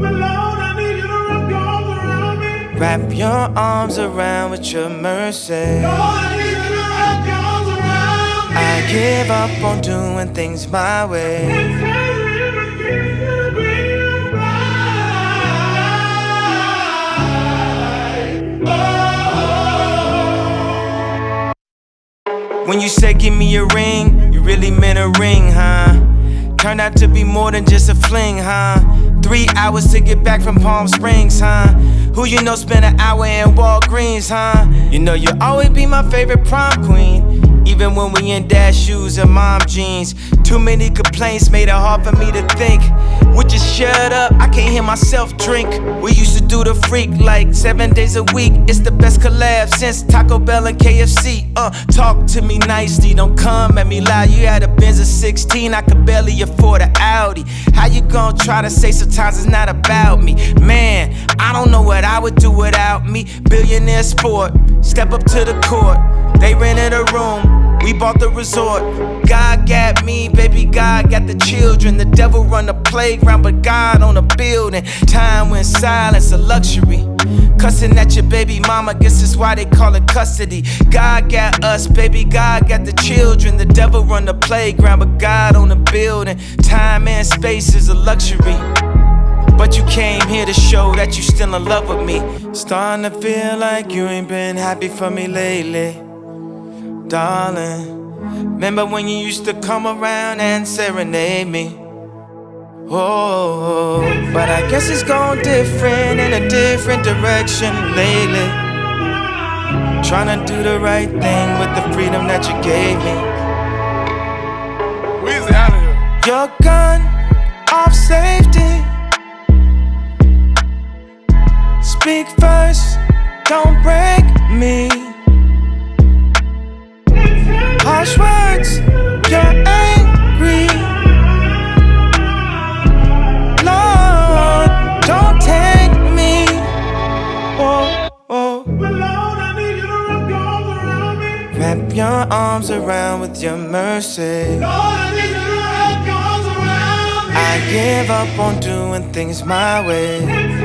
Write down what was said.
Wrap your arms around with your mercy. I give up on doing things my way. When you said give me a ring, you really meant a ring, huh? Turned out to be more than just a fling, huh? 3 hours to get back from Palm Springs, huh? Who you know spent an hour in Walgreens, huh? You know you'll always be my favorite prom queen, even when we in dad shoes and mom jeans. Too many complaints made it hard for me to think. Would you shut up? I can't hear myself drink. We used to do the freak like 7 days a week. It's the best collab since Taco Bell and KFC. Talk to me nicely, don't come at me loud. You had a Benz of 16, I could barely afford an Audi. How you gon' try to say sometimes it's not about me? Man, I don't know what I would do without me. Billionaire sport, step up to the court. They rented a room, we bought the resort. God got me, baby, God got the children. The devil run the playground, but God on the building. Time when silence a luxury. Cussing at your baby mama, guess that's why they call it custody. God got us, baby, God got the children. The devil run the playground, but God on the building. Time and space is a luxury, but you came here to show that you still in love with me. Starting to feel like you ain't been happy for me lately, darling. Remember when you used to come around and serenade me? Oh, but I guess it's gone different in a different direction lately. Trying to do the right thing with the freedom that you gave me. Weezy out of here. Your gun off safety. Speak first, don't break me. Harsh words, you're angry. Lord, don't take me. Oh, oh. Wrap your arms around with your mercy. I give up on doing things my way.